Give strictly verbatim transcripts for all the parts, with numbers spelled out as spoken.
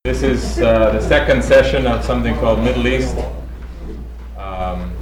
This is uh, the second session of something called Middle East um,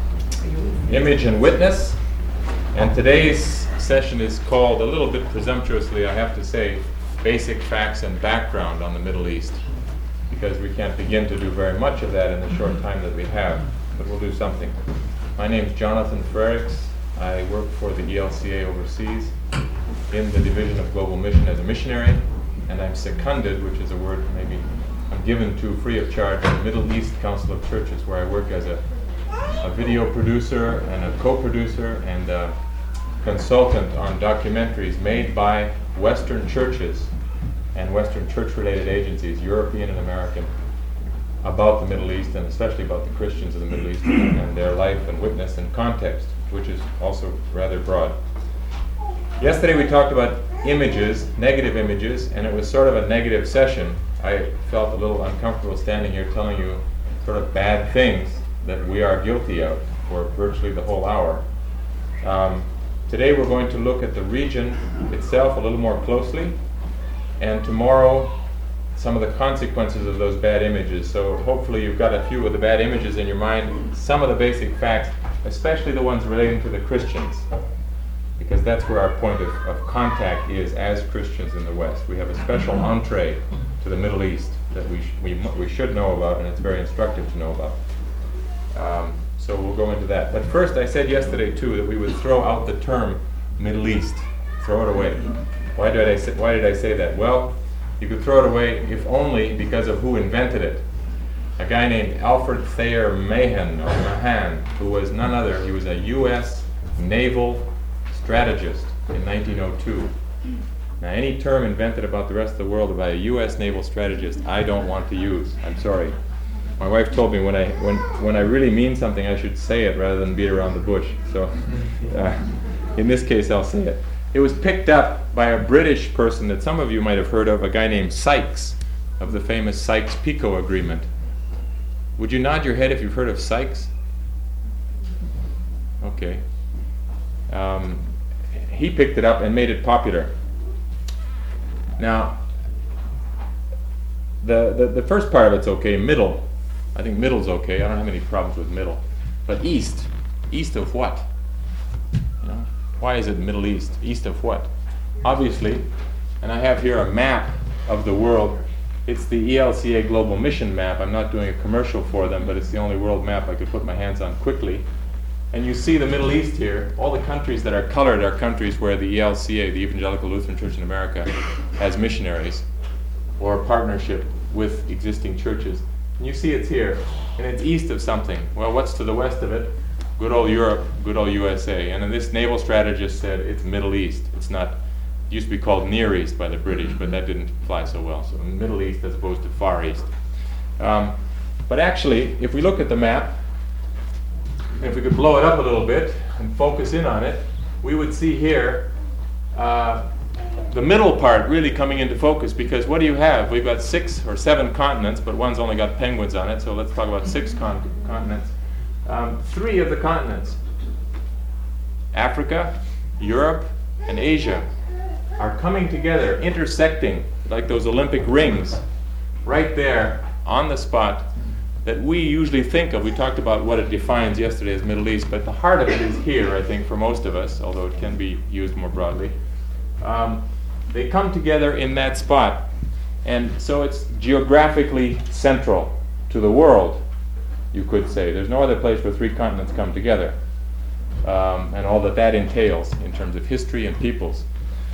Image and Witness, and today's session is called, a little bit presumptuously I have to say, Basic Facts and Background on the Middle East, because we can't begin to do very much of that in the short time that we have, but we'll do something. My name is Jonathan Frericks. I work for the E L C A overseas in the Division of Global Mission as a missionary, and I'm seconded, which is a word maybe I'm given to free of charge, the Middle East Council of Churches, where I work as a, a video producer and a co-producer and a consultant on documentaries made by Western churches and Western church-related agencies, European and American, about the Middle East, and especially about the Christians of the Middle East and their life and witness and context, which is also rather broad. Yesterday we talked about images, negative images, and it was sort of a negative session. I felt a little uncomfortable standing here telling you sort of bad things that we are guilty of for virtually the whole hour. Um, today we're going to look at the region itself a little more closely, and tomorrow some of the consequences of those bad images. So hopefully you've got a few of the bad images in your mind, some of the basic facts, especially the ones relating to the Christians, because that's where our point of, of contact is as Christians in the West. We have a special entree to the Middle East that we, sh- we, we should know about, and it's very instructive to know about. Um, so we'll go into that. But first, I said yesterday too that we would throw out the term Middle East, throw it away. Why did I say, why did I say that? Well, you could throw it away if only because of who invented it. A guy named Alfred Thayer Mahan, or Mahan, who was none other. He was a U S naval strategist in nineteen oh two. Now, any term invented about the rest of the world by a U S naval strategist, I don't want to use. I'm sorry. My wife told me when I when when I really mean something, I should say it rather than beat around the bush. So, uh, in this case, I'll say it. It was picked up by a British person that some of you might have heard of, a guy named Sykes, of the famous Sykes-Picot Agreement. Would you nod your head if you've heard of Sykes? Okay. Um, he picked it up and made it popular. Now, the, the the first part of it's okay. Middle, I think middle's okay. I don't have any problems with middle. But east, east of what? You know, why is it Middle East? East of what? Obviously, and I have here a map of the world. It's the E L C A Global Mission map. I'm not doing a commercial for them, but it's the only world map I could put my hands on quickly. And you see the Middle East here. All the countries that are colored are countries where the E L C A, the Evangelical Lutheran Church in America, has missionaries or partnership with existing churches. And you see it's here, and it's east of something. Well, what's to the west of it? Good old Europe, good old U S A. And then this naval strategist said it's Middle East. It's not, it used to be called Near East by the British, but that didn't fly so well. So Middle East as opposed to Far East. Um, but actually, if we look at the map, if we could blow it up a little bit and focus in on it, we would see here uh, the middle part really coming into focus, because what do you have? We've got six or seven continents, but one's only got penguins on it, so let's talk about six con- continents. Um, three of the continents, Africa, Europe, and Asia, are coming together, intersecting like those Olympic rings right there on the spot that we usually think of. We talked about what it defines yesterday as Middle East, but the heart of it is here, I think, for most of us, although it can be used more broadly. Um, they come together in that spot, and so it's geographically central to the world, you could say. There's no other place where three continents come together, um, and all that that entails in terms of history and peoples.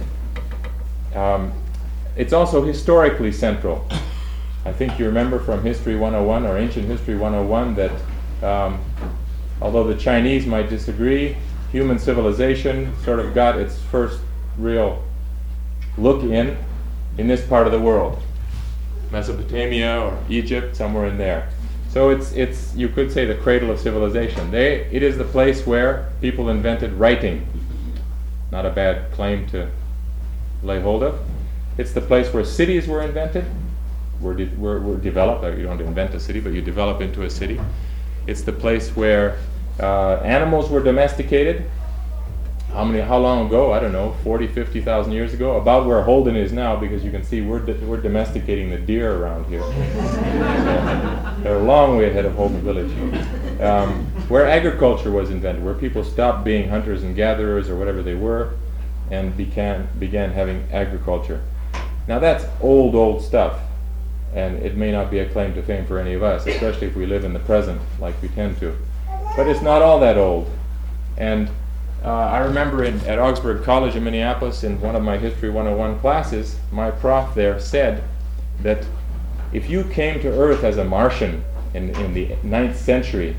Um, it's also historically central. I think you remember from History one oh one or Ancient History one oh one that um, although the Chinese might disagree, human civilization sort of got its first real look in in this part of the world, Mesopotamia or Egypt, somewhere in there. So it's it's you could say the cradle of civilization. They it is the place where people invented writing. Not a bad claim to lay hold of. It's the place where cities were invented. Were, de- were, were developed. You don't invent a city, but you develop into a city. It's the place where uh, animals were domesticated. how many, how long ago? I don't know, forty, fifty thousand years ago, about where Holden is now, because you can see we're d- we're domesticating the deer around here. So they're a long way ahead of Holden Village. Um, where agriculture was invented, where people stopped being hunters and gatherers or whatever they were, and began began having agriculture. Now that's old, old stuff, and it may not be a claim to fame for any of us, especially if we live in the present like we tend to. But it's not all that old. And uh, I remember in, at Augsburg College in Minneapolis, in one of my History one oh one classes, my prof there said that if you came to Earth as a Martian in, in the ninth century,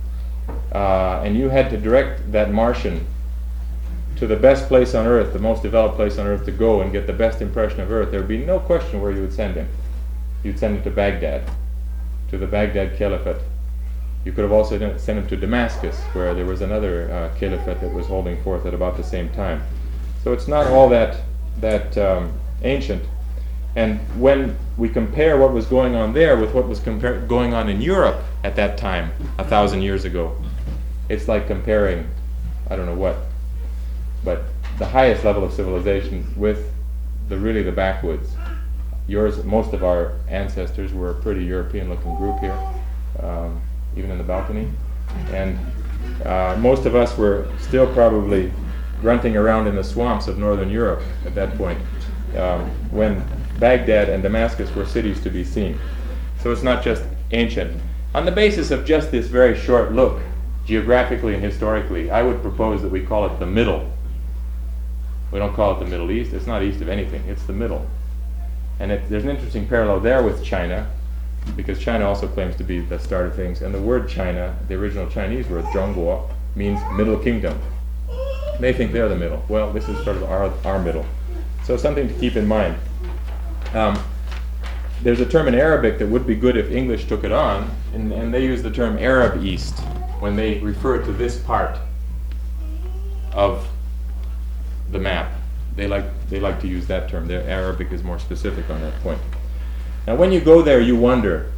uh, and you had to direct that Martian to the best place on Earth, the most developed place on Earth to go and get the best impression of Earth, there would be no question where you would send him. You'd send him to Baghdad, to the Baghdad Caliphate. You could have also done, sent him to Damascus, where there was another uh, caliphate that was holding forth at about the same time. So it's not all that that um, ancient. And when we compare what was going on there with what was compar- going on in Europe at that time, a thousand years ago, it's like comparing, I don't know what, but the highest level of civilization with the really the backwoods. Yours, most of our ancestors were a pretty European-looking group here, um, even in the balcony, and uh, most of us were still probably grunting around in the swamps of northern Europe at that point, um, when Baghdad and Damascus were cities to be seen. So it's not just ancient. On the basis of just this very short look, geographically and historically, I would propose that we call it the middle. We don't call it the Middle East. It's not east of anything. It's the middle. And it, there's an interesting parallel there with China, because China also claims to be the start of things. And the word China, the original Chinese word, Zhongguo, means middle kingdom. They think they're the middle. Well, this is sort of our, our middle. So something to keep in mind. Um, there's a term in Arabic that would be good if English took it on, and, and they use the term Arab East when they refer to this part of the map. They like they like to use that term. Their Arabic is more specific on that point. Now when you go there, you wonder,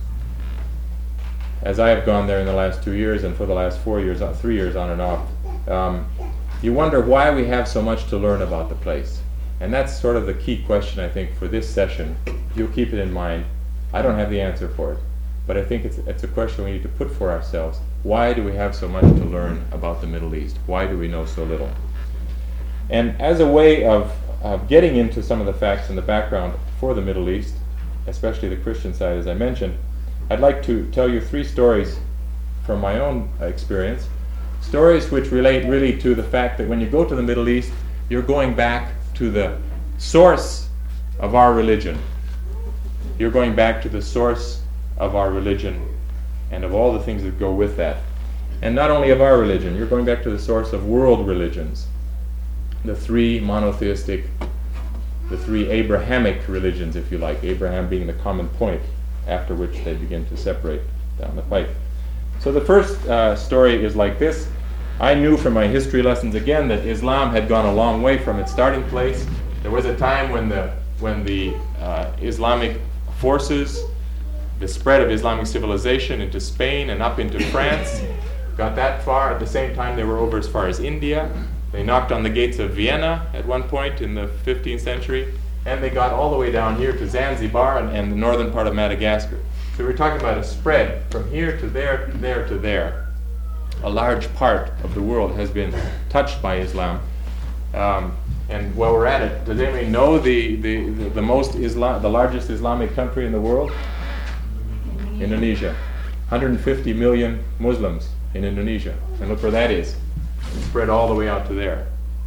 as I have gone there in the last two years and for the last four years, uh, three years on and off, um, you wonder why we have so much to learn about the place. And that's sort of the key question, I think, for this session. If you'll keep it in mind, I don't have the answer for it, but I think it's, it's a question we need to put for ourselves. Why do we have so much to learn about the Middle East? Why do we know so little? And as a way of, of getting into some of the facts and the background for the Middle East, especially the Christian side, as I mentioned, I'd like to tell you three stories from my own experience. Stories which relate really to the fact that when you go to the Middle East, you're going back to the source of our religion. You're going back to the source of our religion and of all the things that go with that. And not only of our religion, you're going back to the source of world religions. The three monotheistic, the three Abrahamic religions, if you like, Abraham being the common point after which they begin to separate down the pipe. So the first uh, story is like this. I knew from my history lessons again that Islam had gone a long way from its starting place. There was a time when the when the uh, Islamic forces, the spread of Islamic civilization into Spain and up into France, got that far. At the same time, they were over as far as India. They knocked on the gates of Vienna at one point in the fifteenth century, and they got all the way down here to Zanzibar and, and the northern part of Madagascar. So we're talking about a spread from here to there, to there to there. A large part of the world has been touched by Islam. Um, and while we're at it, does anybody know the, the, the, the most Islam, the largest Islamic country in the world? Indonesia. one hundred fifty million Muslims in Indonesia. And look where that is. It's spread all the way out to there.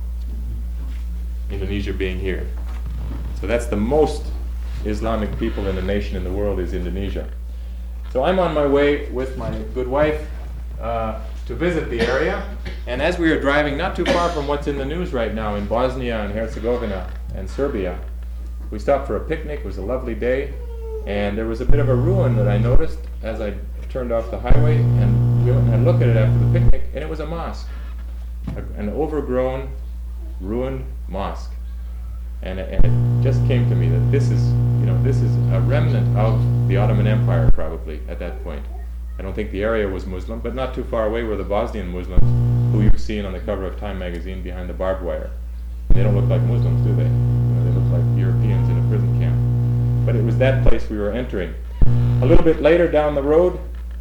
Indonesia being here. So that's the most Islamic people in a nation in the world is Indonesia. So I'm on my way with my good wife uh, to visit the area. And as we were driving not too far from what's in the news right now in Bosnia and Herzegovina and Serbia, we stopped for a picnic. It was a lovely day. And there was a bit of a ruin that I noticed as I turned off the highway, and we went and had a look at it after the picnic, and it was a mosque. A, an overgrown, ruined mosque. And it, and it just came to me that this is, you know, this is a remnant of the Ottoman Empire probably at that point. I don't think the area was Muslim, but not too far away were the Bosnian Muslims who you've seen on the cover of Time magazine behind the barbed wire. And they don't look like Muslims, do they? You know, they look like Europeans in a prison camp. But it was that place we were entering. A little bit later down the road,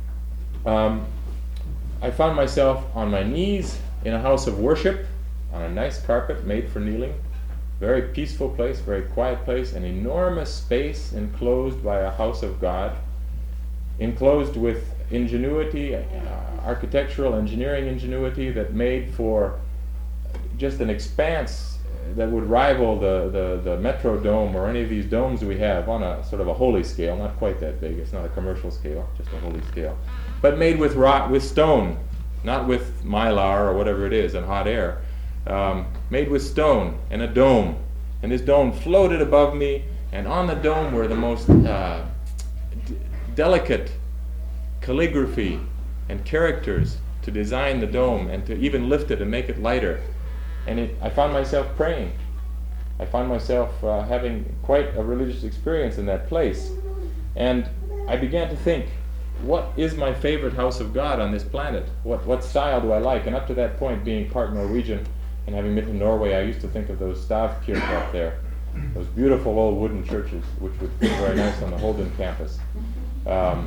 um, I found myself on my knees in a house of worship on a nice carpet made for kneeling. Very peaceful place, very quiet place, an enormous space enclosed by a house of God, enclosed with ingenuity, uh, architectural, engineering ingenuity that made for just an expanse that would rival the, the, the Metro Dome or any of these domes we have on a sort of a holy scale, not quite that big, it's not a commercial scale, just a holy scale, but made with rock, with stone, not with mylar or whatever it is, and hot air, um, made with stone and a dome. And this dome floated above me, and on the dome were the most uh, d- delicate calligraphy and characters to design the dome and to even lift it and make it lighter. And it, I found myself praying. I found myself uh, having quite a religious experience in that place. And I began to think, what is my favorite house of God on this planet? What what style do I like? And up to that point, being part Norwegian and having been to Norway, I used to think of those stavkirker up there, those beautiful old wooden churches, which would fit very nice on the Holden campus. Um,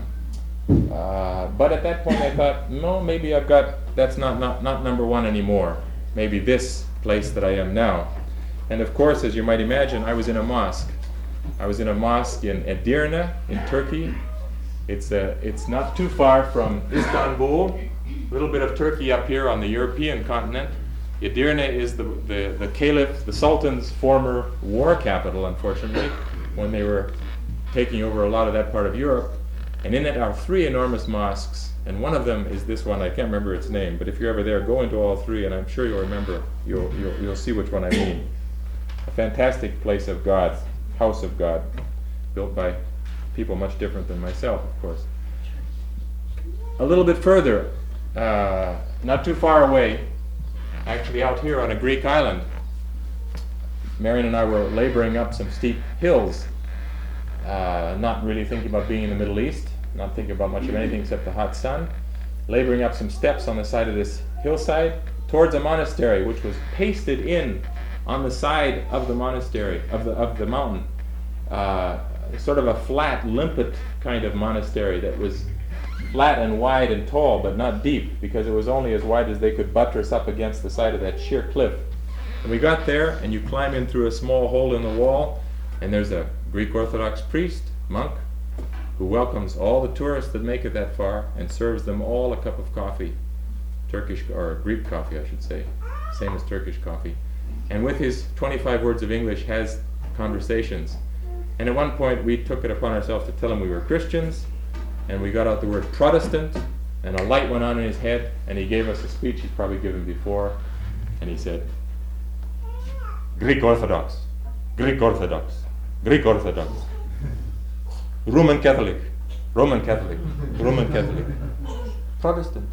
uh, but at that point, I thought, no, maybe I've got, that's not, not, not number one anymore. Maybe this place that I am now. And of course, as you might imagine, I was in a mosque. I was in a mosque in Edirne, in Turkey. It's a, it's not too far from Istanbul, a little bit of Turkey up here on the European continent. Edirne is the, the, the caliph, the sultan's former war capital, unfortunately, when they were taking over a lot of that part of Europe. And in it are three enormous mosques, and one of them is this one. I can't remember its name, but if you're ever there, go into all three, and I'm sure you'll remember, you'll, you'll, you'll see which one I mean. A fantastic place of God, house of God, built by people much different than myself, of course. A little bit further, uh, not too far away, actually out here on a Greek island, Marion and I were laboring up some steep hills, uh, not really thinking about being in the Middle East, not thinking about much of anything except the hot sun, laboring up some steps on the side of this hillside towards a monastery which was pasted in on the side of the monastery, of the of the mountain, uh, sort of a flat, limpet kind of monastery that was flat and wide and tall, but not deep, because it was only as wide as they could buttress up against the side of that sheer cliff. And we got there, and you climb in through a small hole in the wall, and there's a Greek Orthodox priest, monk, who welcomes all the tourists that make it that far and serves them all a cup of coffee, Turkish, or Greek coffee, I should say, same as Turkish coffee. And with his twenty-five words of English has conversations. And at one point we took it upon ourselves to tell him we were Christians, and we got out the word Protestant, and a light went on in his head, and he gave us a speech he's probably given before, and he said, Greek Orthodox, Greek Orthodox, Greek Orthodox, Roman Catholic, Roman Catholic, Roman Catholic, Protestant.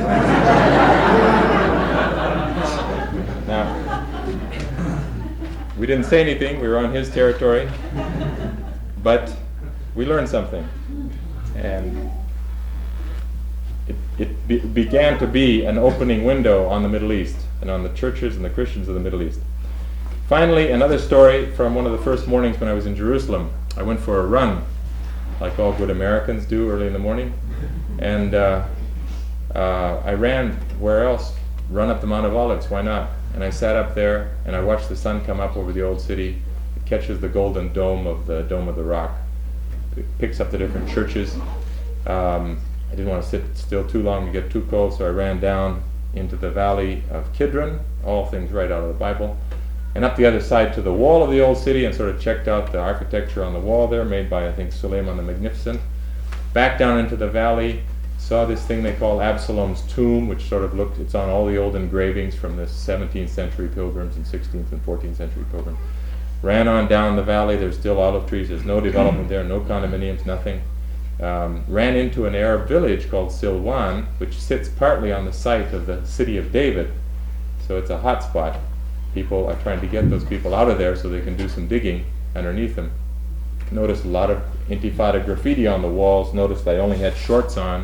Now, we didn't say anything, we were on his territory, but we learned something. And it, it be, began to be an opening window on the Middle East and on the churches and the Christians of the Middle East. Finally, another story from one of the first mornings when I was in Jerusalem. I went for a run, like all good Americans do early in the morning, and uh, uh, I ran, where else? Run up the Mount of Olives, why not? And I sat up there and I watched the sun come up over the old city. It catches the golden dome of the Dome of the Rock. It picks up the different churches. Um, I didn't want to sit still too long to get too cold, so I ran down into the valley of Kidron, all things right out of the Bible, and up the other side to the wall of the old city and sort of checked out the architecture on the wall there, made by, I think, Suleiman the Magnificent. Back down into the valley, saw this thing they call Absalom's tomb, which sort of looked, it's on all the old engravings from the seventeenth century pilgrims and sixteenth and fourteenth century pilgrims. Ran on down the valley, there's still olive trees, there's no development there, no condominiums, nothing. Um, ran into an Arab village called Silwan, which sits partly on the site of the city of David. So it's a hot spot. People are trying to get those people out of there so they can do some digging underneath them. Noticed a lot of Intifada graffiti on the walls. Noticed I only had shorts on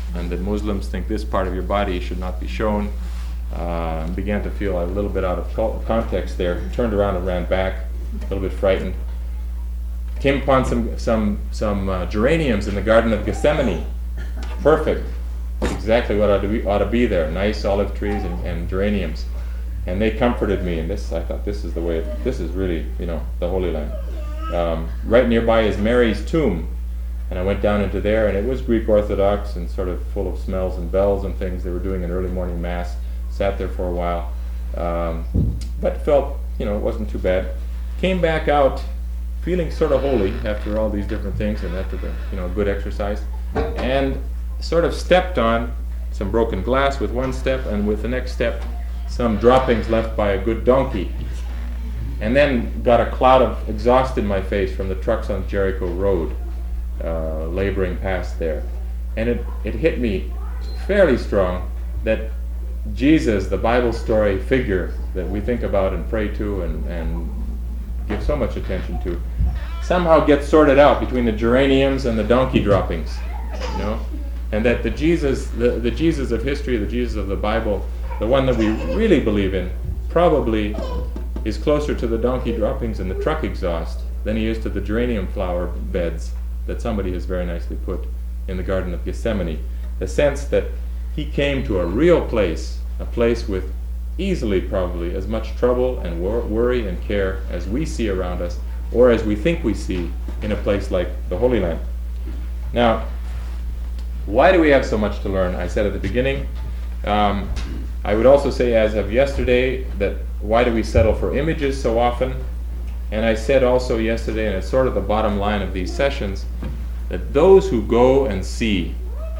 and that Muslims think this part of your body should not be shown. Uh, began to feel a little bit out of col- context there. Turned around and ran back, a little bit frightened. Came upon some some some uh, geraniums in the Garden of Gethsemane. Perfect. That's exactly what ought to be, ought to be there. Nice olive trees and, and geraniums. And they comforted me. And this, I thought, this is the way. It, this is really, you know, the Holy Land. Um, right nearby is Mary's tomb. And I went down into there, and it was Greek Orthodox and sort of full of smells and bells and things. They were doing an early morning mass. Sat there for a while, um, but felt, you know, it wasn't too bad. Came back out feeling sort of holy after all these different things and after the, you know, good exercise, and sort of stepped on some broken glass with one step, and with the next step, some droppings left by a good donkey. And then got a cloud of exhaust in my face from the trucks on Jericho Road, uh, laboring past there. And it, it hit me fairly strong that Jesus, the Bible story figure that we think about and pray to and, and give so much attention to, somehow gets sorted out between the geraniums and the donkey droppings, you know, and that the Jesus, the, the Jesus of history, the Jesus of the Bible, the one that we really believe in, probably is closer to the donkey droppings and the truck exhaust than he is to the geranium flower beds that somebody has very nicely put in the Garden of Gethsemane. The sense that he came to a real place, a place with easily probably as much trouble and wor- worry and care as we see around us, or as we think we see in a place like the Holy Land. Now, why do we have so much to learn? I said at the beginning. Um, I would also say, as of yesterday, that why do we settle for images so often? And I said also yesterday, and it's sort of the bottom line of these sessions, that those who go and see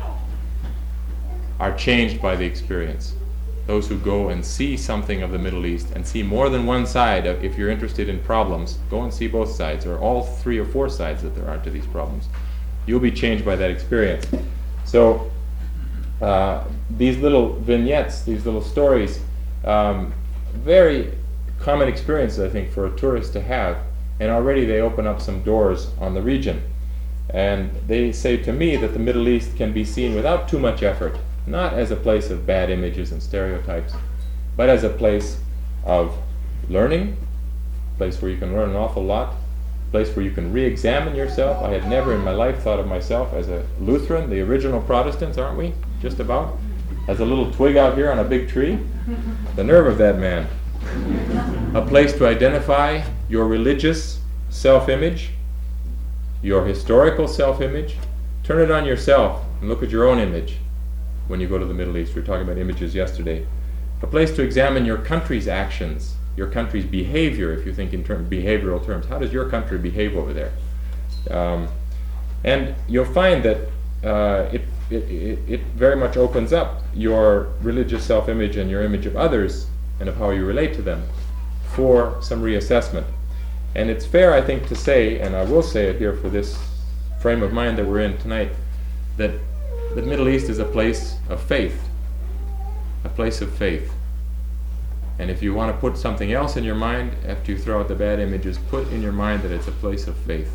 are changed by the experience. Those who go and see something of the Middle East and see more than one side, of, if you're interested in problems, go and see both sides, or all three or four sides that there are to these problems. You'll be changed by that experience. So uh, these little vignettes, these little stories, um, very common experiences, I think, for a tourist to have, and already they open up some doors on the region. And they say to me that the Middle East can be seen without too much effort, not as a place of bad images and stereotypes, but as a place of learning, a place where you can learn an awful lot, a place where you can re-examine yourself. I had never in my life thought of myself as a Lutheran, the original Protestants, aren't we? Just about. As a little twig out here on a big tree. The nerve of that man. A place to identify your religious self-image, your historical self-image. Turn it on yourself and look at your own image. When you go to the Middle East, we were talking about images yesterday. A place to examine your country's actions, your country's behavior, if you think in term, behavioral terms. How does your country behave over there? Um, and you'll find that uh, it, it, it, it very much opens up your religious self-image and your image of others and of how you relate to them for some reassessment. And it's fair, I think, to say, and I will say it here for this frame of mind that we're in tonight, that the Middle East is a place of faith, a place of faith. And if you want to put something else in your mind after you throw out the bad images, put in your mind that it's a place of faith.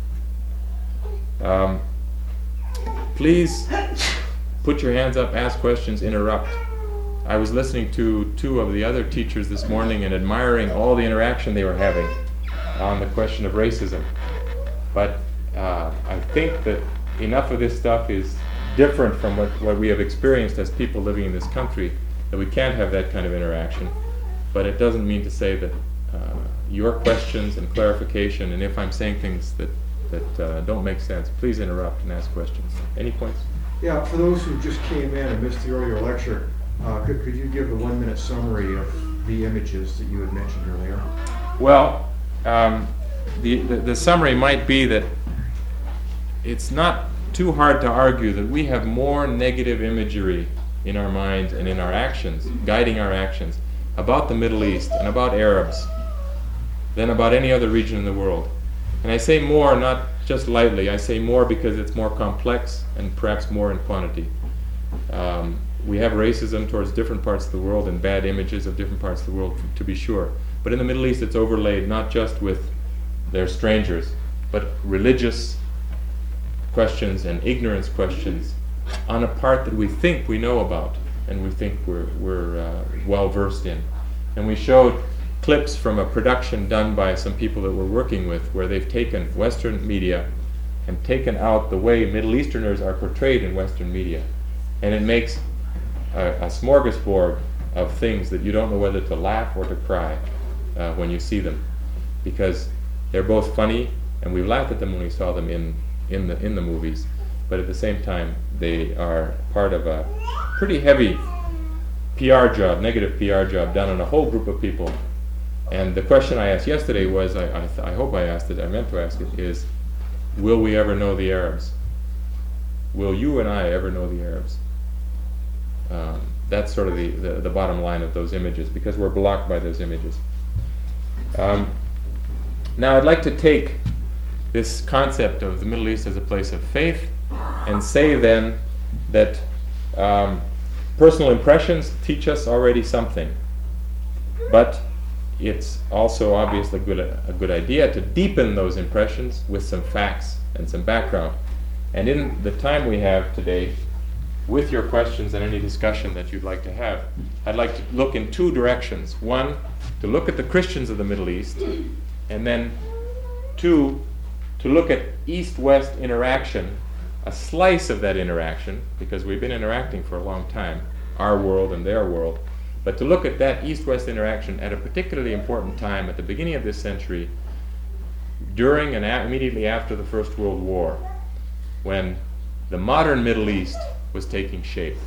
Um, please put your hands up, ask questions, interrupt. I was listening to two of the other teachers this morning and admiring all the interaction they were having on the question of racism. But uh, I think that enough of this stuff is different from what, what we have experienced as people living in this country, that we can't have that kind of interaction. But it doesn't mean to say that uh, your questions and clarification, and if I'm saying things that, that uh, don't make sense, please interrupt and ask questions. Any points? Yeah, for those who just came in and missed the earlier lecture, uh, could, could you give a one-minute summary of the images that you had mentioned earlier? Well, um, the, the, the summary might be that it's not too hard to argue that we have more negative imagery in our minds and in our actions, guiding our actions, about the Middle East and about Arabs than about any other region in the world. And I say more not just lightly, I say more because it's more complex and perhaps more in quantity. Um, we have racism towards different parts of the world and bad images of different parts of the world, to be sure. But in the Middle East it's overlaid not just with their strangers, but religious questions and ignorance questions on a part that we think we know about and we think we're, we're uh, well versed in. And we showed clips from a production done by some people that we're working with where they've taken Western media and taken out the way Middle Easterners are portrayed in Western media. And it makes a, a smorgasbord of things that you don't know whether to laugh or to cry uh, when you see them, because they're both funny, and we laughed at them when we saw them in, in, the, in the movies, but at the same time they are part of a pretty heavy P R job, negative P R job done on a whole group of people. And the question I asked yesterday was, I, I, th- I hope I asked it, I meant to ask it, is, will we ever know the Arabs? Will you and I ever know the Arabs? Um, that's sort of the, the, the bottom line of those images, because we're blocked by those images. Um, now I'd like to take this concept of the Middle East as a place of faith and say then that um, personal impressions teach us already something, but it's also obviously good, a good idea to deepen those impressions with some facts and some background. And in the time we have today, with your questions and any discussion that you'd like to have, I'd like to look in two directions. One, to look at the Christians of the Middle East, and then two, to look at East-West interaction, a slice of that interaction, because we've been interacting for a long time, our world and their world, but to look at that East-West interaction at a particularly important time at the beginning of this century, during and a- immediately after the First World War, when the modern Middle East was taking shape.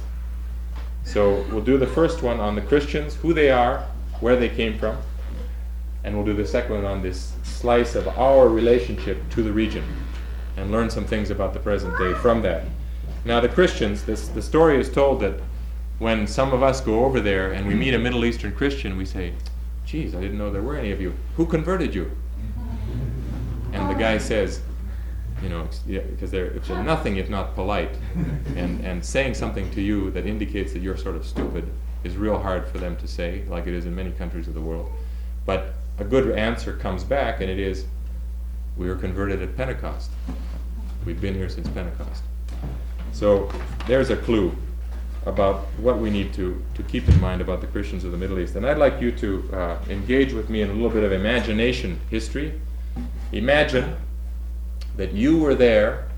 So we'll do the first one on the Christians, who they are, where they came from, and we'll do the second one on this slice of our relationship to the region, and learn some things about the present day from that. Now the Christians, this, the story is told that when some of us go over there and we meet a Middle Eastern Christian, we say, geez, I didn't know there were any of you. Who converted you? And the guy says, you know, yeah, because they're, if they're nothing if not polite, and, and saying something to you that indicates that you're sort of stupid is real hard for them to say, like it is in many countries of the world. But a good answer comes back, and it is, we were converted at Pentecost. We've been here since Pentecost. So there's a clue about what we need to, to keep in mind about the Christians of the Middle East. And I'd like you to uh, engage with me in a little bit of imagination history. Imagine that you were there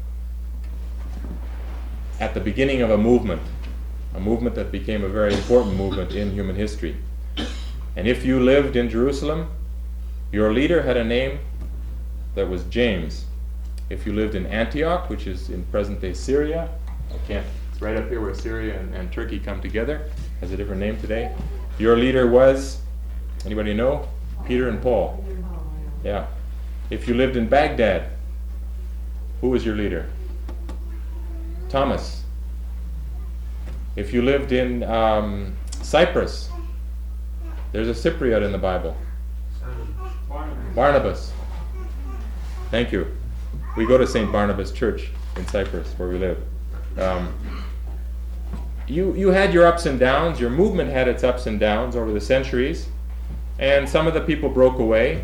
at the beginning of a movement, a movement that became a very important movement in human history. And if you lived in Jerusalem, your leader had a name that was James. If you lived in Antioch, which is in present-day Syria, I can't, it's right up here where Syria and, and Turkey come together, has a different name today. Your leader was, anybody know? Peter and Paul. Yeah. If you lived in Baghdad, who was your leader? Thomas. If you lived in um, Cyprus, there's a Cypriot in the Bible. Barnabas. Barnabas. Thank you. We go to Saint Barnabas Church in Cyprus, where we live. Um, you, you had your ups and downs. Your movement had its ups and downs over the centuries. And some of the people broke away.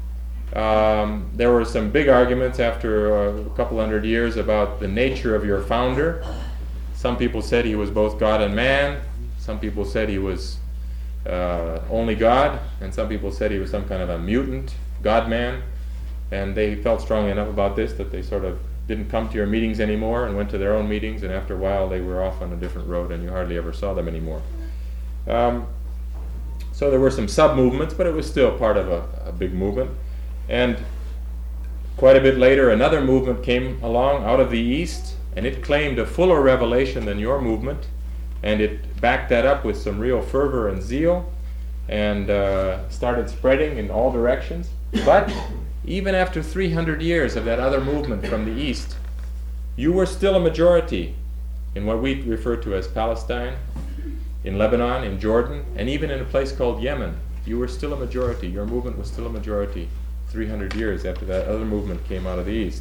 Um, there were some big arguments after uh, a couple hundred years about the nature of your founder. Some people said he was both God and man. Some people said he was uh, only God. And some people said he was some kind of a mutant God-man. And they felt strongly enough about this that they sort of didn't come to your meetings anymore and went to their own meetings. And after a while, they were off on a different road and you hardly ever saw them anymore. Um, so there were some sub-movements, but it was still part of a, a big movement. And quite a bit later, another movement came along out of the East, and it claimed a fuller revelation than your movement, and it backed that up with some real fervor and zeal, and uh, started spreading in all directions. But even after three hundred years of that other movement from the East, you were still a majority in what we refer to as Palestine, in Lebanon, in Jordan, and even in a place called Yemen. You were still a majority. Your movement was still a majority three hundred years after that other movement came out of the East.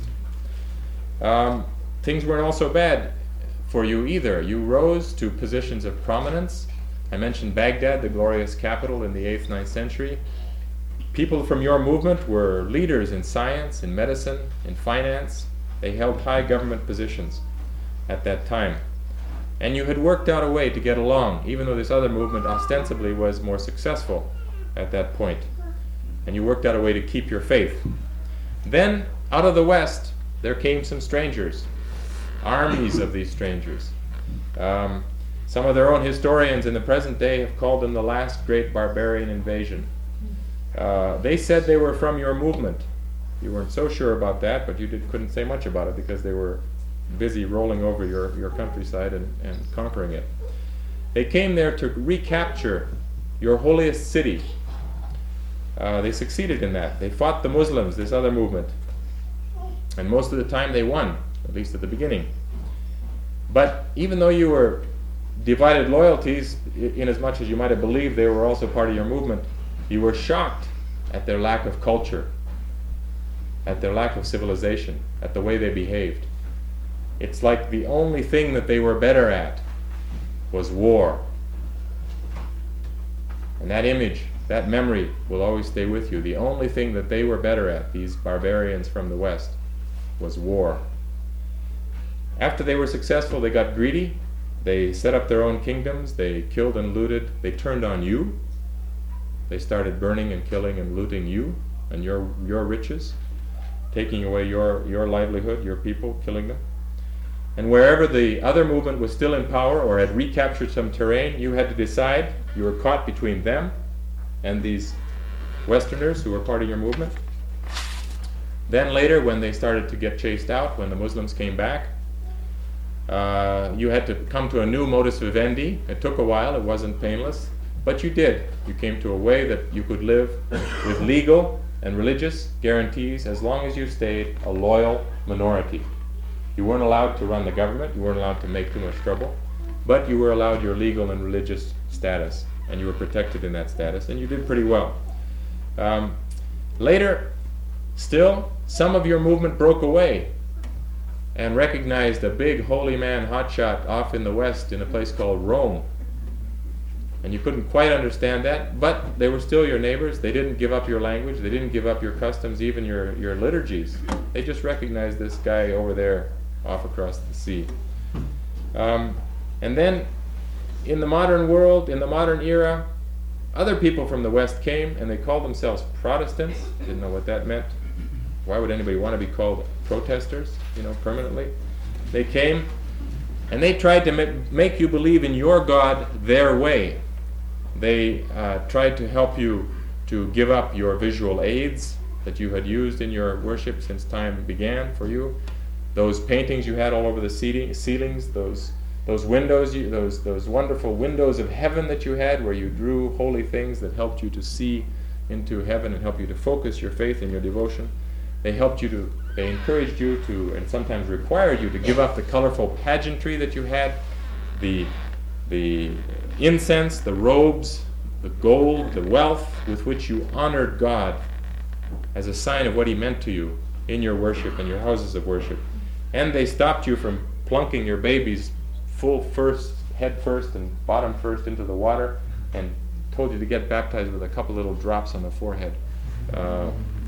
Um, things weren't all so bad for you either. You rose to positions of prominence. I mentioned Baghdad, the glorious capital in the eighth, ninth century. People from your movement were leaders in science, in medicine, in finance. They held high government positions at that time. And you had worked out a way to get along, even though this other movement ostensibly was more successful at that point. And you worked out a way to keep your faith. Then, out of the West, there came some strangers, armies of these strangers. Um, some of their own historians in the present day have called them the last great barbarian invasion. Uh, they said they were from your movement. You weren't so sure about that, but you did, couldn't say much about it because they were busy rolling over your, your countryside and, and conquering it. They came there to recapture your holiest city. Uh, they succeeded in that. They fought the Muslims, this other movement. And most of the time they won, at least at the beginning. But even though you were divided loyalties, in as much as you might have believed they were also part of your movement, you were shocked at their lack of culture, at their lack of civilization, at the way they behaved. It's like the only thing that they were better at was war. And that image, that memory will always stay with you. The only thing that they were better at, these barbarians from the West, was war. After they were successful, they got greedy. They set up their own kingdoms. They killed and looted. They turned on you. They started burning and killing and looting you and your your riches, taking away your, your livelihood, your people, killing them. And wherever the other movement was still in power or had recaptured some terrain, you had to decide. You were caught between them and these Westerners who were part of your movement. Then later, when they started to get chased out, when the Muslims came back, uh, you had to come to a new modus vivendi. It took a while, it wasn't painless, but you did. You came to a way that you could live with legal and religious guarantees as long as you stayed a loyal minority. You weren't allowed to run the government, you weren't allowed to make too much trouble, but you were allowed your legal and religious status, and you were protected in that status, and you did pretty well. Um, later, still, some of your movement broke away and recognized a big holy man hotshot off in the West in a place called Rome. And you couldn't quite understand that, but they were still your neighbors. They didn't give up your language. They didn't give up your customs, even your, your liturgies. They just recognized this guy over there off across the sea. Um, and then in the modern world, in the modern era, other people from the West came and they called themselves Protestants. Didn't know what that meant. Why would anybody want to be called protesters, you know, permanently? They came and they tried to ma- make you believe in your God their way. They uh, tried to help you to give up your visual aids that you had used in your worship since time began for you. Those paintings you had all over the ceilings, ceilings those those windows, you, those those wonderful windows of heaven that you had, where you drew holy things that helped you to see into heaven and help you to focus your faith and your devotion. They helped you to, they encouraged you to, and sometimes required you to give up the colorful pageantry that you had, the the incense, the robes, the gold, the wealth with which you honored God as a sign of what He meant to you in your worship and your houses of worship. And they stopped you from plunking your babies full first, head first and bottom first into the water, and told you to get baptized with a couple little drops on the forehead. Uh,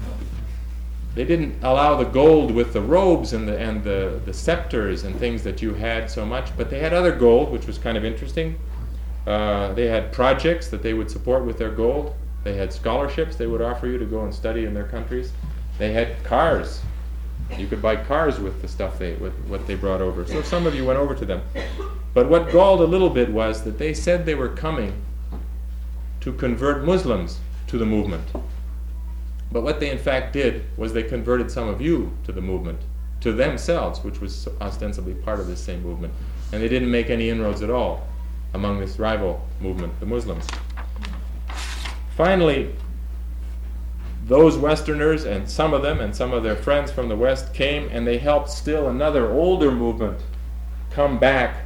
they didn't allow the gold with the robes and the and the, the scepters and things that you had so much, but they had other gold, which was kind of interesting. Uh, they had projects that they would support with their gold. They had scholarships they would offer you to go and study in their countries. They had cars. You could buy cars with the stuff they with what they brought over. So some of you went over to them. But what galled a little bit was that they said they were coming to convert Muslims to the movement. But what they in fact did was they converted some of you to the movement, to themselves, which was ostensibly part of this same movement. And they didn't make any inroads at all among this rival movement, the Muslims. Finally, those Westerners, and some of them and some of their friends from the West, came and they helped still another older movement come back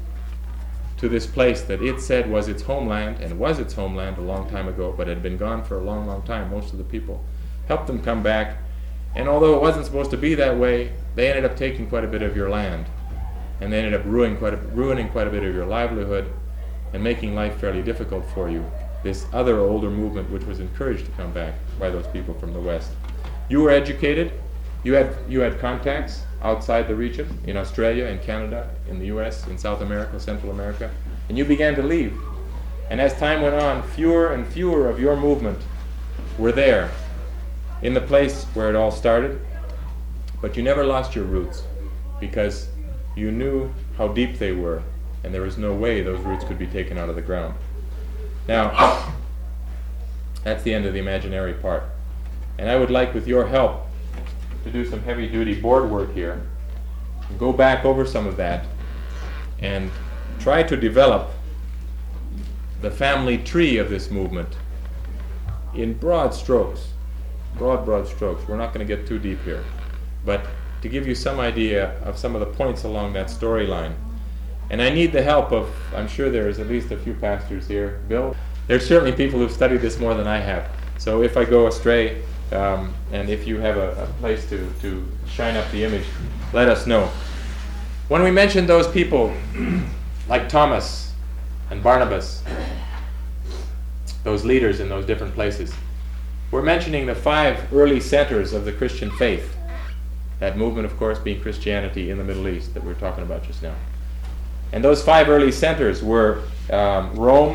to this place that it said was its homeland, and was its homeland a long time ago, but had been gone for a long, long time, most of the people. Helped them come back, and although it wasn't supposed to be that way, they ended up taking quite a bit of your land, and they ended up ruining quite a, ruining quite a bit of your livelihood, and making life fairly difficult for you. This other older movement which was encouraged to come back by those people from the West. You were educated, You had you had contacts outside the region, in Australia, in Canada, in the U S, in South America, Central America, and you began to leave. And as time went on, fewer and fewer of your movement were there in the place where it all started, but you never lost your roots because you knew how deep they were, and there was no way those roots could be taken out of the ground. Now, that's the end of the imaginary part. And I would like, with your help, to do some heavy-duty board work here, go back over some of that, and try to develop the family tree of this movement in broad strokes. Broad, broad strokes. We're not going to get too deep here. But to give you some idea of some of the points along that storyline. And I need the help of, I'm sure there is at least a few pastors here. Bill? There's certainly people who've studied this more than I have. So if I go astray, um, and if you have a, a place to, to shine up the image, let us know. When we mentioned those people, like Thomas and Barnabas, those leaders in those different places, we're mentioning the five early centers of the Christian faith. That movement, of course, being Christianity in the Middle East that we were talking about just now. And those five early centers were um, Rome.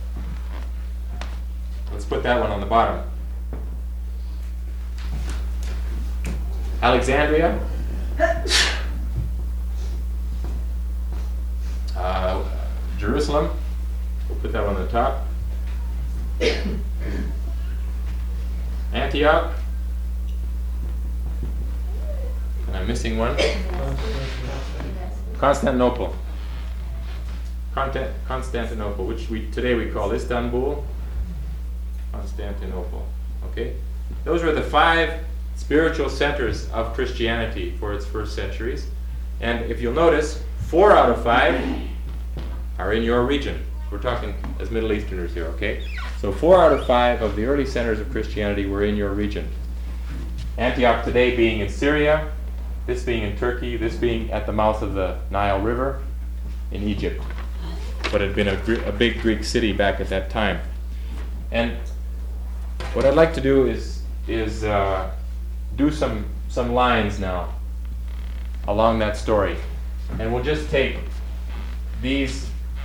Let's put that one on the bottom. Alexandria. Uh, Jerusalem. We'll put that one on the top. Antioch. And I'm missing one. Constantinople. Content, Constantinople, which we today we call Istanbul. Constantinople. Okay? Those were the five spiritual centers of Christianity for its first centuries. And if you'll notice, four out of five are in your region. We're talking as Middle Easterners here, okay? So four out of five of the early centers of Christianity were in your region. Antioch today being in Syria, this being in Turkey, this being at the mouth of the Nile River in Egypt. But it had been a, gr- a big Greek city back at that time. And what I'd like to do is is uh, do some some lines now along that story. And we'll just take these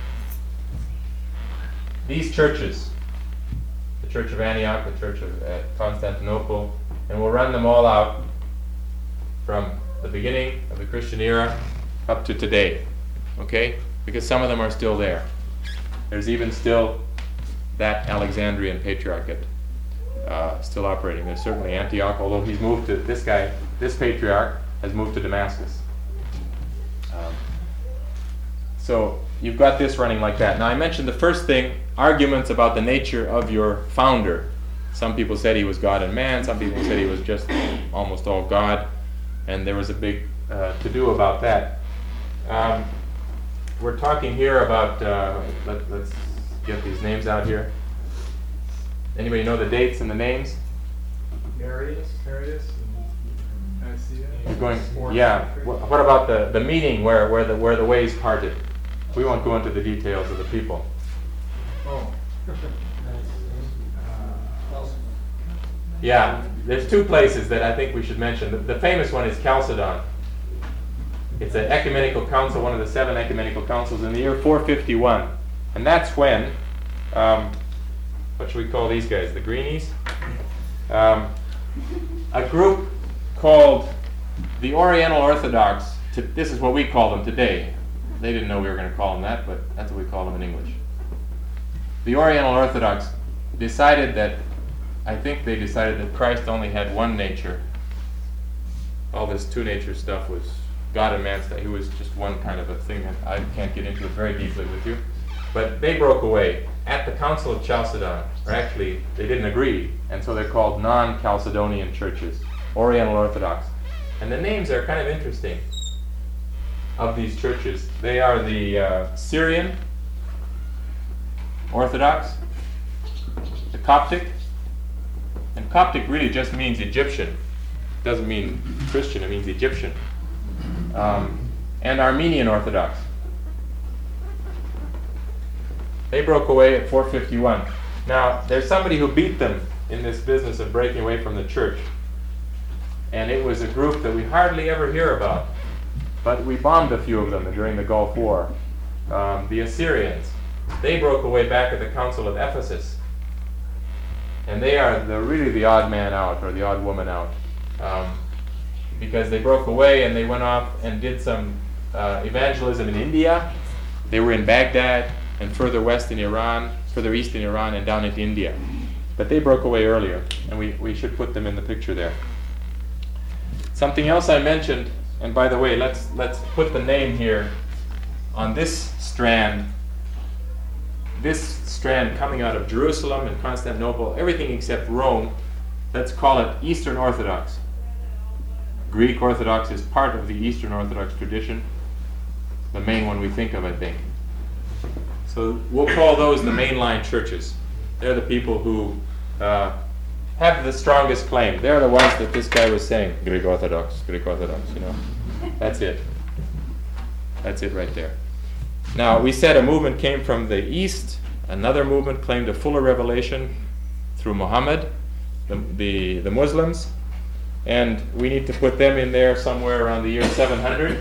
these churches, the Church of Antioch, the Church of uh, Constantinople, and we'll run them all out from the beginning of the Christian era up to today, okay? Because some of them are still there. There's even still that Alexandrian Patriarchate uh, still operating. There's certainly Antioch, although he's moved to, this guy, this patriarch has moved to Damascus. Um, so you've got this running like that. Now I mentioned the first thing, arguments about the nature of your founder. Some people said he was God and man, some people said he was just almost all God, and there was a big uh, to-do about that. Um, we're talking here about, uh, let, let's get these names out here. Anybody know the dates and the names? Arius, Arius, and Nicaea. You're going, yeah. Wh- What about the, the meeting where, where the where the ways parted? We won't go into the details of the people. Oh. Yeah, there's two places that I think we should mention. The, the famous one is Chalcedon. It's an ecumenical council, one of the seven ecumenical councils in the year four fifty-one. And that's when, um, what should we call these guys? The Greenies? Um, a group called the Oriental Orthodox, to, this is what we call them today. They didn't know we were going to call them that, but that's what we call them in English. The Oriental Orthodox decided that, I think they decided that Christ only had one nature. All this two-nature stuff was God and man stuff. He was just one kind of a thing, and I can't get into it very deeply with you. But they broke away at the Council of Chalcedon, or actually, they didn't agree, and so they're called non-Chalcedonian churches, Oriental Orthodox. And the names are kind of interesting of these churches. They are the uh, Syrian Orthodox, the Coptic, and Coptic really just means Egyptian. It doesn't mean Christian, it means Egyptian. Um, and Armenian Orthodox. They broke away at four fifty-one. Now, there's somebody who beat them in this business of breaking away from the church. and it was a group that we hardly ever hear about. But we bombed a few of them during the Gulf War. Um, the Assyrians, they broke away back at the Council of Ephesus. And they are the, really the odd man out, or the odd woman out. Um, because they broke away and they went off and did some uh, evangelism in India. They were in Baghdad and further west in Iran, further east in Iran and down into India. But they broke away earlier, and we, we should put them in the picture there. Something else I mentioned, and by the way, let's let's put the name here on this strand. This strand coming out of Jerusalem and Constantinople, everything except Rome, let's call it Eastern Orthodox. Greek Orthodox is part of the Eastern Orthodox tradition, the main one we think of, I think. So we'll call those the mainline churches. They're the people who uh, have the strongest claim. They're the ones that this guy was saying, Greek Orthodox, Greek Orthodox, you know. That's it. That's it right there. Now, we said a movement came from the East. Another movement claimed a fuller revelation through Muhammad, the, the, the Muslims. And we need to put them in there somewhere around the year seven hundred.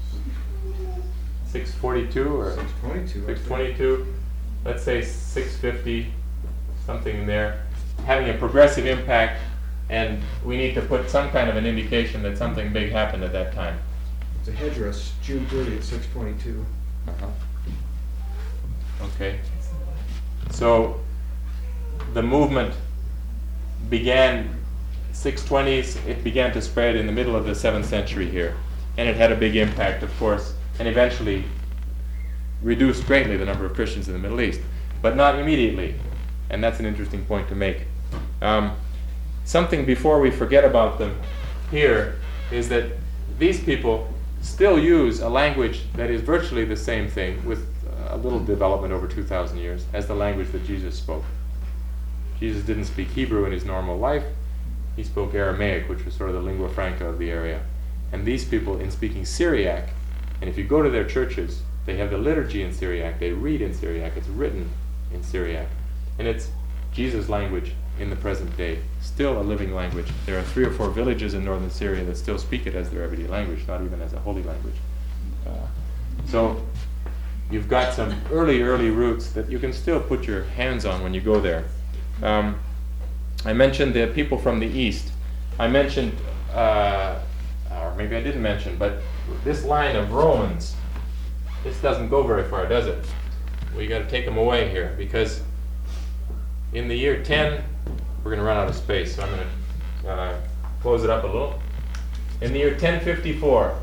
six forty-two or six twenty-two. six twenty-two. Let's say six fifty, something in there. Having a progressive impact, and we need to put some kind of an indication that something big happened at that time. It's a headdress, June thirtieth, six twenty-two. Uh-huh. Okay. So the movement began six twenties. It began to spread in the middle of the seventh century here, and it had a big impact, of course, and eventually reduced greatly the number of Christians in the Middle East, but not immediately, and that's an interesting point to make. Um, something before we forget about them here is that these people still use a language that is virtually the same thing, with a little development over two thousand years, as the language that Jesus spoke. Jesus didn't speak Hebrew in his normal life. He spoke Aramaic, which was sort of the lingua franca of the area. And these people, in speaking Syriac, and if you go to their churches, they have the liturgy in Syriac, they read in Syriac, it's written in Syriac. And it's Jesus' language in the present day, still a living language. There are three or four villages in northern Syria that still speak it as their everyday language, not even as a holy language. Uh, so you've got some early, early roots that you can still put your hands on when you go there. Um, I mentioned the people from the east. I mentioned, uh, or maybe I didn't mention, but this line of Romans, this doesn't go very far, does it? We got to take them away here, because in the year ten, we're going to run out of space, so I'm going to uh, close it up a little. In the year ten fifty-four,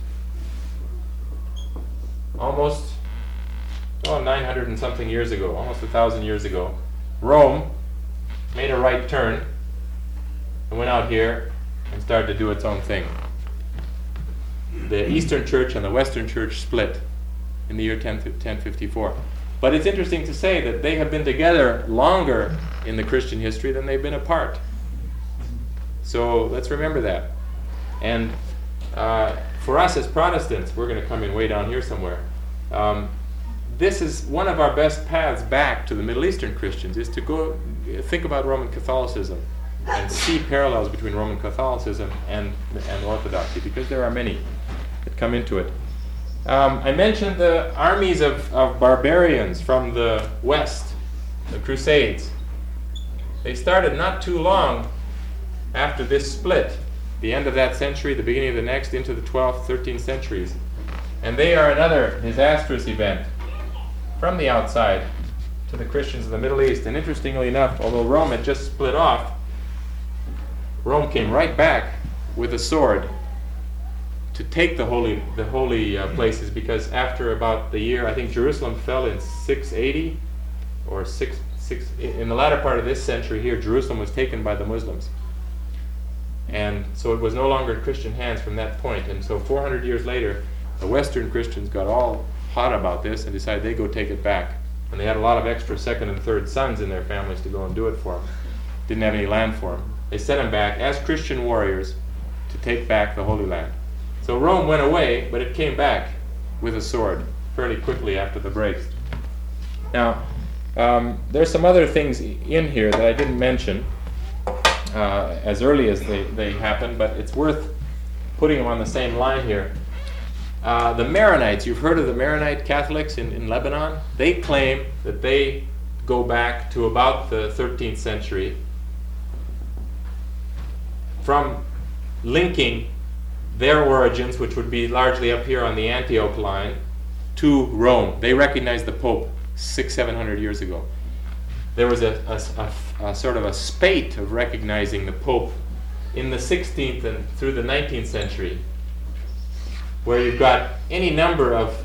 almost oh, nine hundred and something years ago, almost a thousand years ago, Rome made a right turn and went out here and started to do its own thing. The Eastern Church and the Western Church split in the year ten fifty-four. But it's interesting to say that they have been together longer in the Christian history than they've been apart. So let's remember that. And uh, for us as Protestants, we're going to come in way down here somewhere. Um, this is one of our best paths back to the Middle Eastern Christians, is to go think about Roman Catholicism and see parallels between Roman Catholicism and, and Orthodoxy, because there are many that come into it. Um, I mentioned the armies of, of barbarians from the West, the Crusades. They started not too long after this split, the end of that century, the beginning of the next, into the twelfth, thirteenth centuries. And they are another disastrous event from the outside to the Christians of the Middle East. And interestingly enough, although Rome had just split off, Rome came right back with a sword to take the holy the holy uh, places, because after about the year, I think Jerusalem fell in six eighty, or six, six, in the latter part of this century here, Jerusalem was taken by the Muslims. And so it was no longer in Christian hands from that point. And so four hundred years later, the Western Christians got all hot about this and decided they'd go take it back. And they had a lot of extra second and third sons in their families to go and do it for them. Didn't have any land for them. They sent them back as Christian warriors to take back the Holy Land. So Rome went away, but it came back with a sword fairly quickly after the break. Now, um, there's some other things in here that I didn't mention. uh, as early as they, they happened, but it's worth putting them on the same line here. Uh, the Maronites, you've heard of the Maronite Catholics in, in Lebanon? They claim that they go back to about the thirteenth century from linking their origins, which would be largely up here on the Antioch line, to Rome. They recognized the Pope six, seven hundred years ago. There was a, a, a, a sort of a spate of recognizing the Pope in the sixteenth and through the nineteenth century, where you've got any number of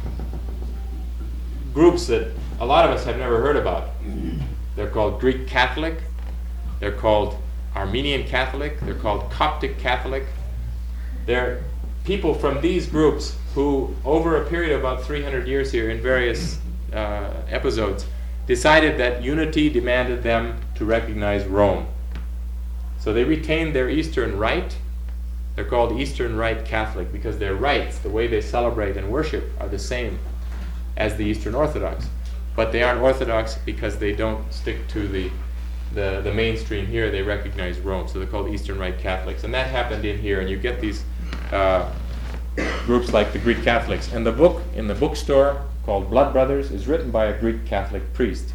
groups that a lot of us have never heard about. They're called Greek Catholic, they're called Armenian Catholic, they're called Coptic Catholic. They're people from these groups who, over a period of about three hundred years here in various uh, episodes, decided that unity demanded them to recognize Rome. So they retained their Eastern Rite. They're called Eastern Rite Catholic because their rites, the way they celebrate and worship, are the same as the Eastern Orthodox. But they aren't Orthodox because they don't stick to the, the, the mainstream here. They recognize Rome. So they're called Eastern Rite Catholics. And that happened in here. And you get these uh, groups like the Greek Catholics. And the book in the bookstore called Blood Brothers is written by a Greek Catholic priest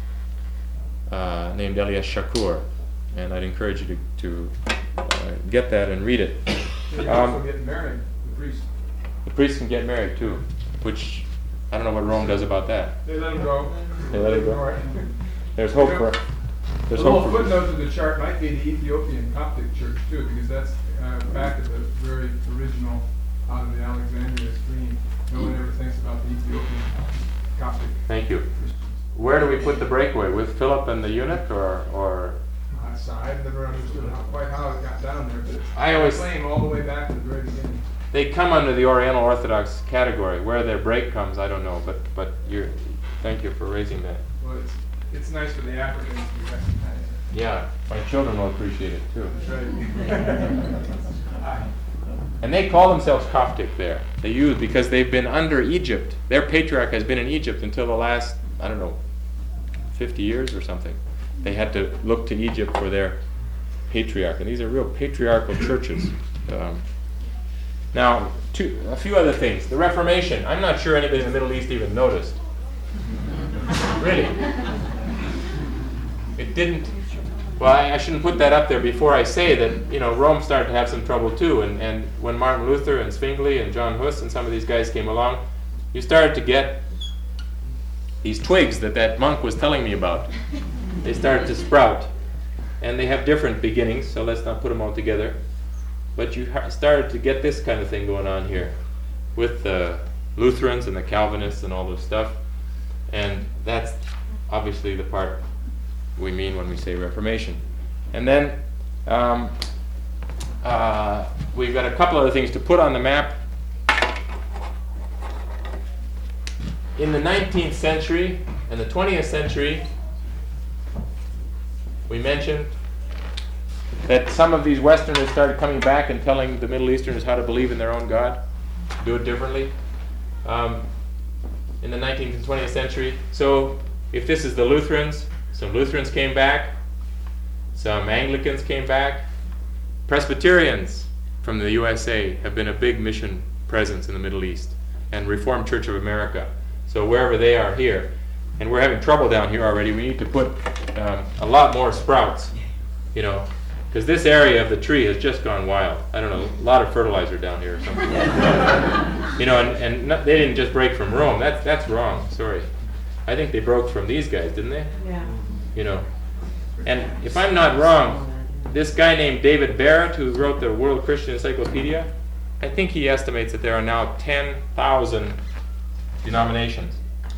uh, named Elias Shakur. And I'd encourage you to, to uh, get that and read it. They Um, also get married, the priest. The priests can get married too, which I don't know what Rome does about that. They let him go. They let him go. Ignore it. There's hope Yeah. for. The There's little hope for. footnote to the chart might be the Ethiopian Coptic Church too, because that's uh, back at the very original, out of the Alexandria stream. No one ever thinks about the Ethiopian Coptic Thank you. Christians. Where do we put the breakaway? With Philip and the eunuch, or or? Uh, so I've never understood how, quite how it got down there, but it's I always- claim all the way back to the very beginning. They come under the Oriental Orthodox category. Where their break comes, I don't know. But but you're. Thank you for raising that. Well, it's it's nice for the Africans to be recognized. Yeah, my children will appreciate it too. That's right. And they call themselves Coptic there. They use because they've been under Egypt. Their patriarch has been in Egypt until the last, I don't know, fifty years or something. They had to look to Egypt for their patriarch. And these are real patriarchal churches. Um, now, two, a few other things. The Reformation. I'm not sure anybody in the Middle East even noticed. Really. It didn't. Well, I, I shouldn't put that up there before I say that, you know, Rome started to have some trouble too. And, and when Martin Luther and Zwingli and John Hus and some of these guys came along, you started to get these twigs that that monk was telling me about. They started to sprout. And they have different beginnings, so let's not put them all together. But you ha- started to get this kind of thing going on here with the Lutherans and the Calvinists and all this stuff. And that's obviously the part we mean when we say Reformation. And then um, uh, we've got a couple other things to put on the map. In the nineteenth century and the twentieth century, we mentioned that some of these Westerners started coming back and telling the Middle Easterners how to believe in their own God, do it differently. Um, in the nineteenth and twentieth century. So if this is the Lutherans, some Lutherans came back, some Anglicans came back. Presbyterians from the U S A have been a big mission presence in the Middle East, and Reformed Church of America. So wherever they are here, and we're having trouble down here already, we need to put um, a lot more sprouts, you know, because this area of the tree has just gone wild. I don't know, a lot of fertilizer down here or something. You know, and, and not, they didn't just break from Rome. That's that's wrong. Sorry. I think they broke from these guys, didn't they? Yeah. You know. And if I'm not wrong, this guy named David Barrett, who wrote the World Christian Encyclopedia, I think he estimates that there are now ten thousand denominations.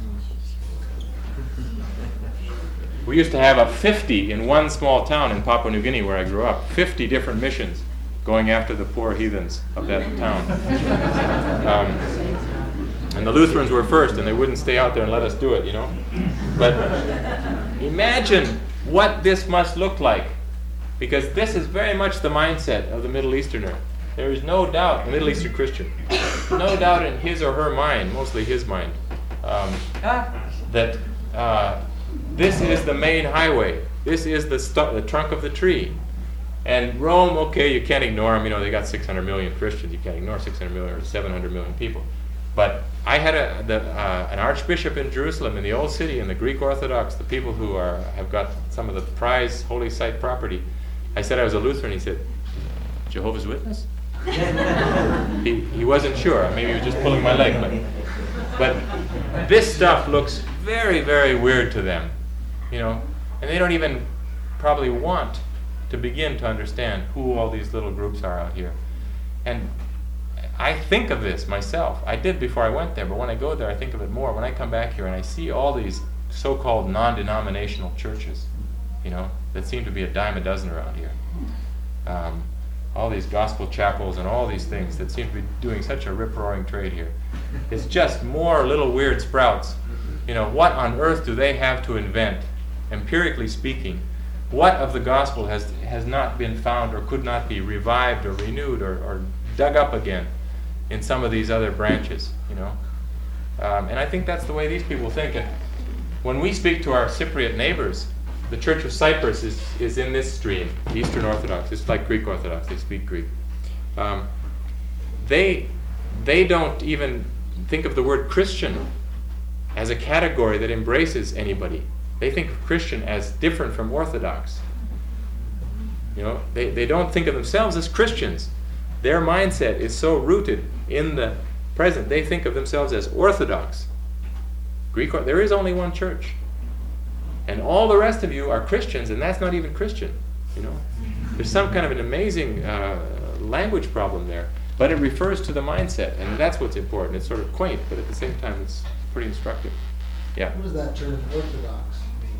We used to have a fifty in one small town in Papua New Guinea where I grew up. fifty different missions going after the poor heathens of that town. Um, and the Lutherans were first, and they wouldn't stay out there and let us do it, you know. But imagine what this must look like, because this is very much the mindset of the Middle Easterner. There is no doubt, the Middle Eastern Christian, no doubt in his or her mind, mostly his mind, um, that uh, this is the main highway. This is the, stu- the trunk of the tree. And Rome, okay, you can't ignore them. You know, they got six hundred million Christians. You can't ignore six hundred million or seven hundred million people. But I had a, the, uh, an archbishop in Jerusalem, in the old city, in the Greek Orthodox, the people who are have got some of the prized holy site property. I said I was a Lutheran. He said, Jehovah's Witness? he, he wasn't sure. Maybe he was just pulling my leg. But, but this stuff looks very, very weird to them, you know, and they don't even probably want to begin to understand who all these little groups are out here. And I think of this myself. I did before I went there, but when I go there, I think of it more. When I come back here and I see all these so-called non-denominational churches, you know, that seem to be a dime a dozen around here. Um, all these gospel chapels and all these things that seem to be doing such a rip-roaring trade here. It's just more little weird sprouts. You know, what on earth do they have to invent, empirically speaking? What of the gospel has has not been found or could not be revived or renewed or, or dug up again in some of these other branches, you know? Um, and I think that's the way these people think. And when we speak to our Cypriot neighbors, the Church of Cyprus is, is in this stream, Eastern Orthodox. It's like Greek Orthodox. They speak Greek. Um, they, they don't even think of the word Christian as a category that embraces anybody. They think of Christian as different from Orthodox. You know, they, they don't think of themselves as Christians. Their mindset is so rooted in the present. They think of themselves as Orthodox. Greek, there is only one church. And all the rest of you are Christians, and that's not even Christian. You know, there's some kind of an amazing uh, language problem there, but it refers to the mindset, and that's what's important. It's sort of quaint, but at the same time, it's pretty instructive. Yeah. What does that term Orthodox mean?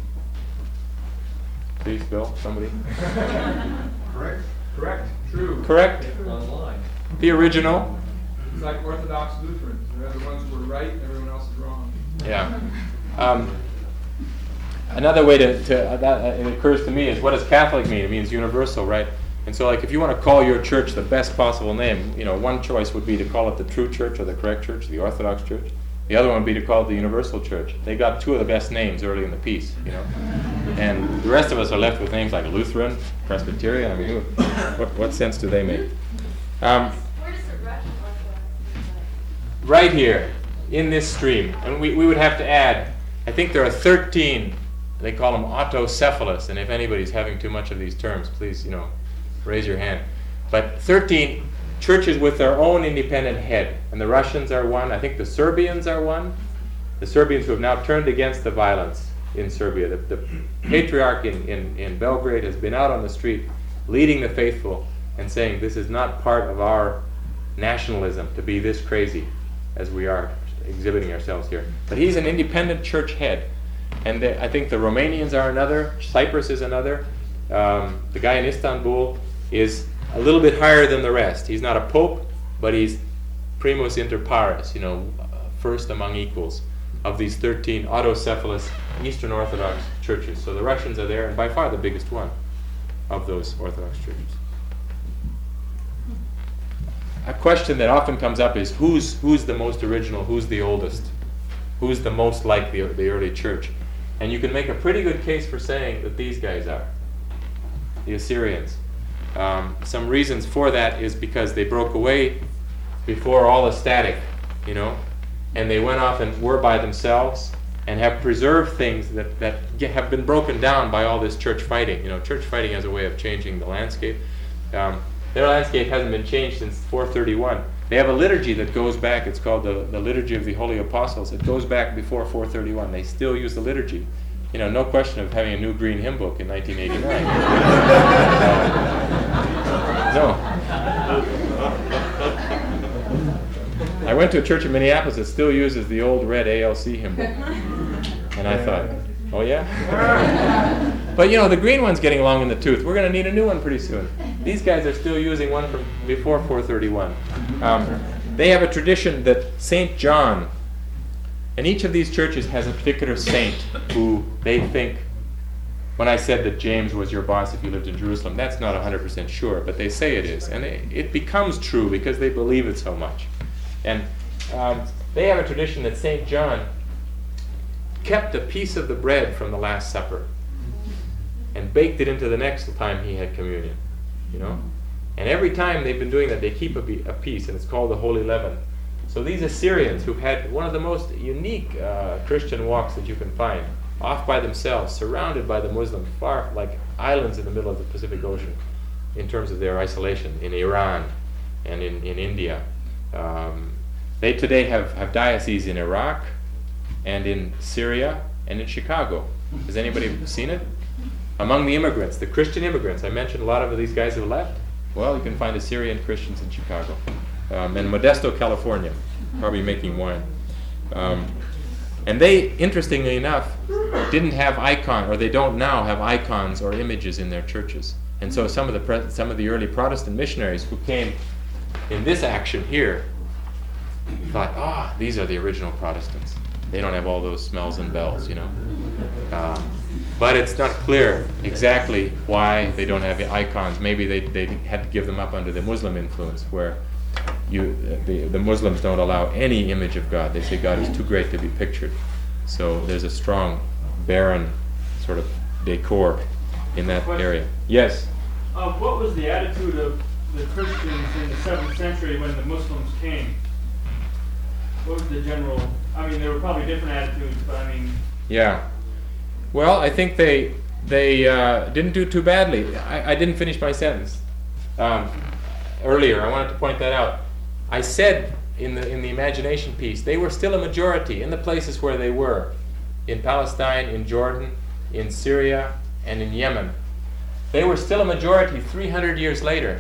Please, Bill, somebody. Correct? Correct, true. Correct. Online. The original. It's like Orthodox Lutherans. They're the ones who are right, everyone else is wrong. Yeah. Um, another way to, to uh, that uh, it occurs to me is, what does Catholic mean? It means universal, right? And so, like, if you want to call your church the best possible name, you know, one choice would be to call it the true church or the correct church, the Orthodox church. The other one would be to call it the universal church. They got two of the best names early in the piece, you know. And the rest of us are left with names like Lutheran, Presbyterian. I mean, who, what, what sense do they make? Um, Where does the Russian Orthodox? right here in this stream, and we, we would have to add, I think there are thirteen, they call them autocephalous, and if anybody's having too much of these terms, please, you know, raise your hand. But thirteen churches with their own independent head, and the Russians are one, I think the Serbians are one, the Serbians who have now turned against the violence in Serbia. The, the patriarch in, in, in Belgrade has been out on the street leading the faithful and saying, this is not part of our nationalism to be this crazy as we are exhibiting ourselves here. But he's an independent church head. And the, I think the Romanians are another, Cyprus is another. Um, the guy in Istanbul is a little bit higher than the rest. He's not a pope, but he's primus inter pares, you know, uh, first among equals of these thirteen autocephalous Eastern Orthodox churches. So the Russians are there, and by far the biggest one of those Orthodox churches. A question that often comes up is, who's who's the most original, who's the oldest, who's the most like the, the early church? And you can make a pretty good case for saying that these guys are, the Assyrians. Um, some reasons for that is because they broke away before all the static, you know, and they went off and were by themselves and have preserved things that, that get, have been broken down by all this church fighting. You know, church fighting has a way of changing the landscape. Um, their landscape hasn't been changed since four thirty-one. They have a liturgy that goes back, it's called the, the Liturgy of the Holy Apostles. It goes back before four thirty-one. They still use the liturgy. You know, no question of having a new green hymn book in nineteen eighty-nine. uh, no. I went to a church in Minneapolis that still uses the old red A L C hymn book. And I thought, oh yeah? But you know, the green one's getting long in the tooth. We're going to need a new one pretty soon. These guys are still using one from before four thirty-one. Um, they have a tradition that Saint John, and each of these churches has a particular saint who they think, when I said that James was your boss if you lived in Jerusalem, that's not one hundred percent sure, but they say it is. And it, it becomes true because they believe it so much. And um, they have a tradition that Saint John kept a piece of the bread from the Last Supper and baked it into the next time he had communion. you know. And every time they've been doing that, they keep a, be- a peace, and it's called the Holy Leaven. So these Assyrians, who've had one of the most unique uh, Christian walks that you can find, off by themselves, surrounded by the Muslims, far like islands in the middle of the Pacific Ocean, in terms of their isolation, in Iran and in, in India. Um, they today have, have dioceses in Iraq and in Syria and in Chicago. Has anybody seen it? Among the immigrants, the Christian immigrants, I mentioned a lot of these guys who left. Well, you can find Assyrian Christians in Chicago. Um, and Modesto, California, probably making wine. Um, and they, interestingly enough, didn't have icon, or they don't now have icons or images in their churches. And so some of the pre- some of the early Protestant missionaries who came in this action here thought, ah, these are the original Protestants. They don't have all those smells and bells, you know. Um, but it's not clear exactly why they don't have the icons. Maybe they, they had to give them up under the Muslim influence, where you the, the Muslims don't allow any image of God. They say God is too great to be pictured. So there's a strong, barren sort of decor in that Question. area. Yes? Uh, what was the attitude of the Christians in the seventh century when the Muslims came? What was the general? I mean, there were probably different attitudes, but I mean. Yeah. Well, I think they they uh, didn't do too badly. I, I didn't finish my sentence um, earlier. I wanted to point that out. I said in the in the imagination piece, they were still a majority in the places where they were, in Palestine, in Jordan, in Syria, and in Yemen. They were still a majority three hundred years later.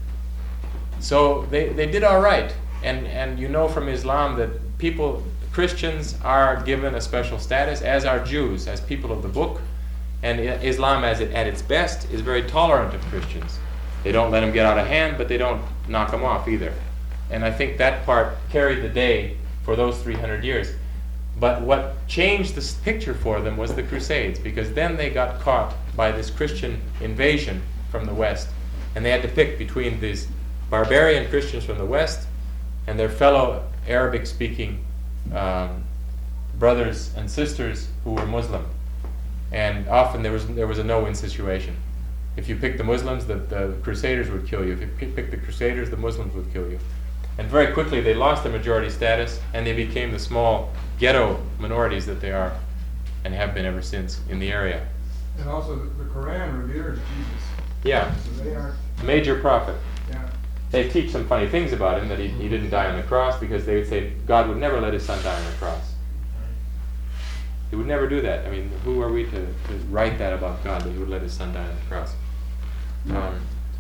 So they, they did all right. And and you know from Islam that people, Christians are given a special status, as are Jews, as people of the book. And Islam, as it, at its best, is very tolerant of Christians. They don't let them get out of hand, but they don't knock them off either. And I think that part carried the day for those three hundred years. But what changed this picture for them was the Crusades, because then they got caught by this Christian invasion from the West. And they had to pick between these barbarian Christians from the West and their fellow Arabic-speaking um, brothers and sisters who were Muslim. And often there was there was a no-win situation. If you picked the Muslims, the, the Crusaders would kill you. If you picked the Crusaders, the Muslims would kill you. And very quickly they lost their majority status, and they became the small ghetto minorities that they are and have been ever since in the area. And also, the the Quran reveres Jesus. Yeah, So they aren't, major prophet. yeah. They teach some funny things about him, that he, he didn't die on the cross, because they would say God would never let his son die on the cross. He would never do that. I mean, who are we to, to write that about God, that he would let his son die on the cross? Um,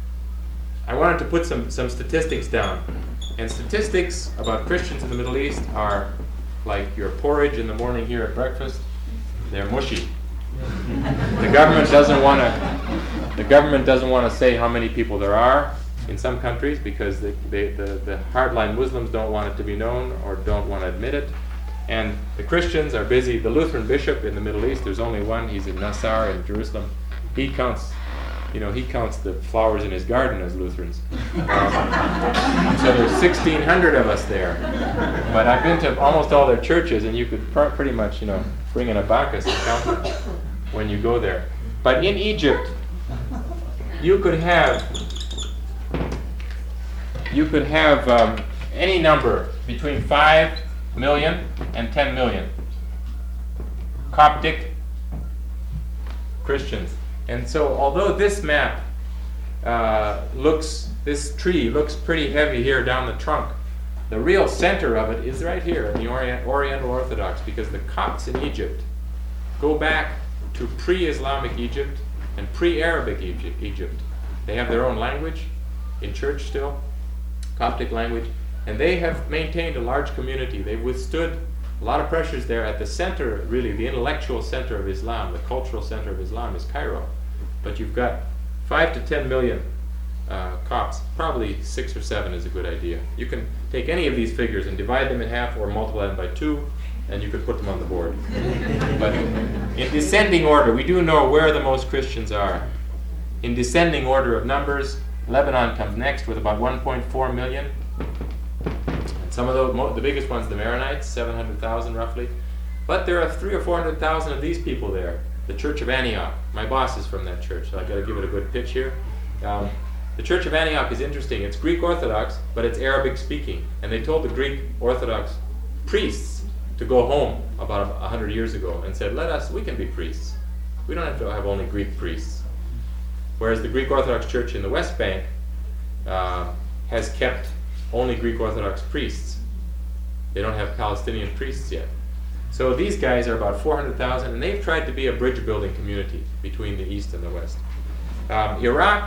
I wanted to put some, some statistics down. And statistics about Christians in the Middle East are like your porridge in the morning here at breakfast. They're mushy. The government doesn't want to. The government doesn't want to say how many people there are in some countries, because they, they, the the hardline Muslims don't want it to be known or don't want to admit it. And the Christians are busy. The Lutheran bishop in the Middle East, there's only one. He's in Nassar in Jerusalem. He counts, you know, he counts the flowers in his garden as Lutherans. Um, so there's sixteen hundred of us there. But I've been to almost all their churches, and you could pr- pretty much, you know, bring an abacus and count them when you go there. But in Egypt, you could have you could have um, any number between five million and ten million Coptic Christians. And so although this map uh, looks, this tree looks pretty heavy here down the trunk, the real center of it is right here in the Orient, Oriental Orthodox, because the Copts in Egypt go back to pre-Islamic Egypt and pre-Arabic Egypt, Egypt. They have their own language in church still, Coptic language, and they have maintained a large community. They've withstood a lot of pressures there. At the center, really, the intellectual center of Islam, the cultural center of Islam is Cairo. But you've got five to ten million uh, Copts. Probably six or seven is a good idea. You can take any of these figures and divide them in half or multiply them by two, and you could put them on the board. But in descending order, we do know where the most Christians are. In descending order of numbers, Lebanon comes next with about one point four million. Some of the, mo- the biggest ones, the Maronites, seven hundred thousand roughly. But there are three or four hundred thousand of these people there. The Church of Antioch. My boss is from that church, so I've got to give it a good pitch here. Um, The Church of Antioch is interesting. It's Greek Orthodox, but it's Arabic speaking. And they told the Greek Orthodox priests to go home about a hundred years ago and said, let us, we can be priests. We don't have to have only Greek priests. Whereas the Greek Orthodox Church in the West Bank uh, has kept only Greek Orthodox priests. They don't have Palestinian priests yet. So these guys are about four hundred thousand, and they've tried to be a bridge-building community between the East and the West. Um, Iraq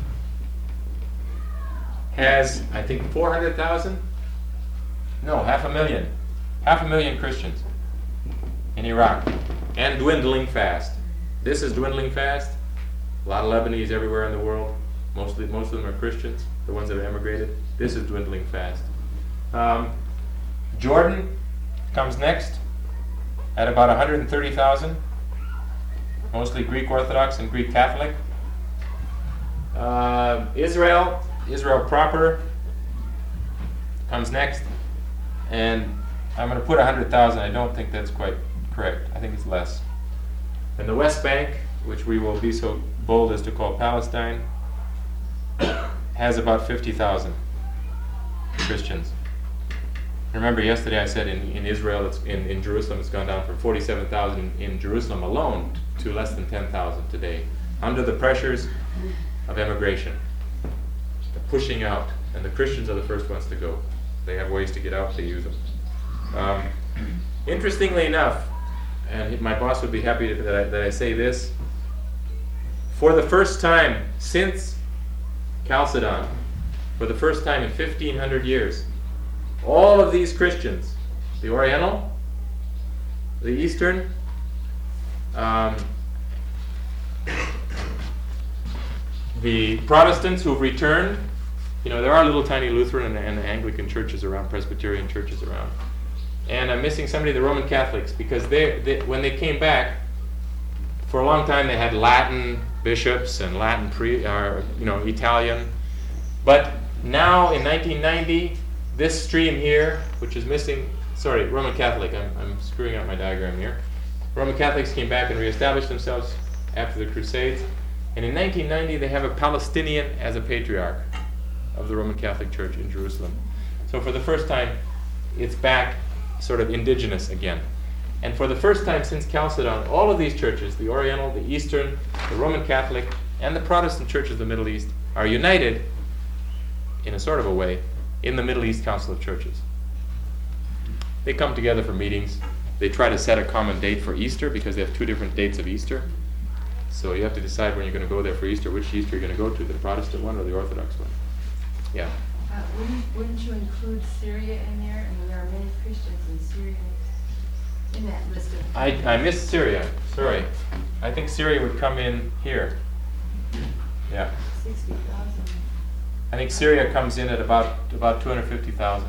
has, I think, four hundred thousand? No, half a million. Half a million Christians in Iraq, and dwindling fast. This is dwindling fast. A lot of Lebanese everywhere in the world. Mostly, most of them are Christians, the ones that have emigrated. This is dwindling fast. Um, Jordan comes next at about one hundred thirty thousand, mostly Greek Orthodox and Greek Catholic. Uh, Israel, Israel proper, comes next, and I'm going to put one hundred thousand. I don't think that's quite correct. I think it's less. And the West Bank, which we will be so bold as to call Palestine, has about fifty thousand Christians. Remember, yesterday I said in, in Israel, it's in, in Jerusalem, it's gone down from forty-seven thousand in Jerusalem alone to less than ten thousand today, under the pressures of emigration. They're pushing out, and the Christians are the first ones to go. They have ways to get out, they use them. Um, interestingly enough, and my boss would be happy to, that, I, that I say this, for the first time since Chalcedon, for the first time in fifteen hundred years, all of these Christians, the Oriental, the Eastern, um, the Protestants who've returned, you know, there are little tiny Lutheran and, and Anglican churches around, Presbyterian churches around. And I'm missing somebody, the Roman Catholics, because they, they when they came back, for a long time they had Latin bishops and Latin pre, or, you know, Italian. But now in nineteen ninety, this stream here, which is missing, sorry, Roman Catholic, I'm, I'm screwing up my diagram here. Roman Catholics came back and reestablished themselves after the Crusades. And in nineteen ninety, they have a Palestinian as a patriarch of the Roman Catholic Church in Jerusalem. So for the first time, it's back sort of indigenous again. And for the first time since Chalcedon, all of these churches, the Oriental, the Eastern, the Roman Catholic, and the Protestant churches of the Middle East, are united, in a sort of a way, in the Middle East Council of Churches. They come together for meetings. They try to set a common date for Easter because they have two different dates of Easter. So you have to decide when you're going to go there for Easter, which Easter you're going to go to, the Protestant one or the Orthodox one. Yeah. Uh, wouldn't, wouldn't you include Syria in there? I mean, there are many Christians in Syria in that list of... I, I missed Syria. Sorry. I think Syria would come in here. Yeah. sixty thousand. I think Syria comes in at about about two hundred fifty thousand.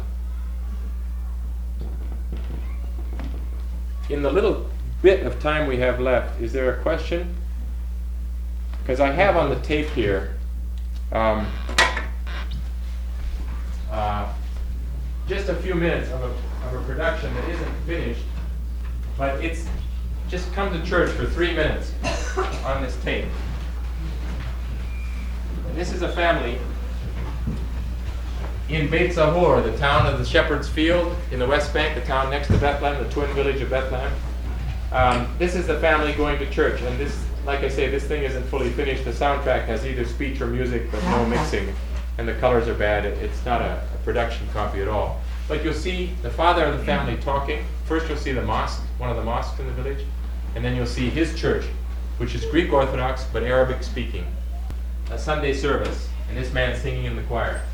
In the little bit of time we have left, is there a question? Because I have on the tape here um, uh, just a few minutes of a, of a production that isn't finished, but it's just come to church for three minutes on this tape. And this is a family in Beit Zahor, the town of the Shepherd's Field in the West Bank, the town next to Bethlehem, the twin village of Bethlehem. Um, this is the family going to church, and this, like I say, this thing isn't fully finished. The soundtrack has either speech or music, but no mixing, and the colors are bad. It, it's not a, a production copy at all. But you'll see the father of the family talking. First you'll see the mosque, one of the mosques in the village, and then you'll see his church, which is Greek Orthodox but Arabic speaking. A Sunday service, and this man singing in the choir.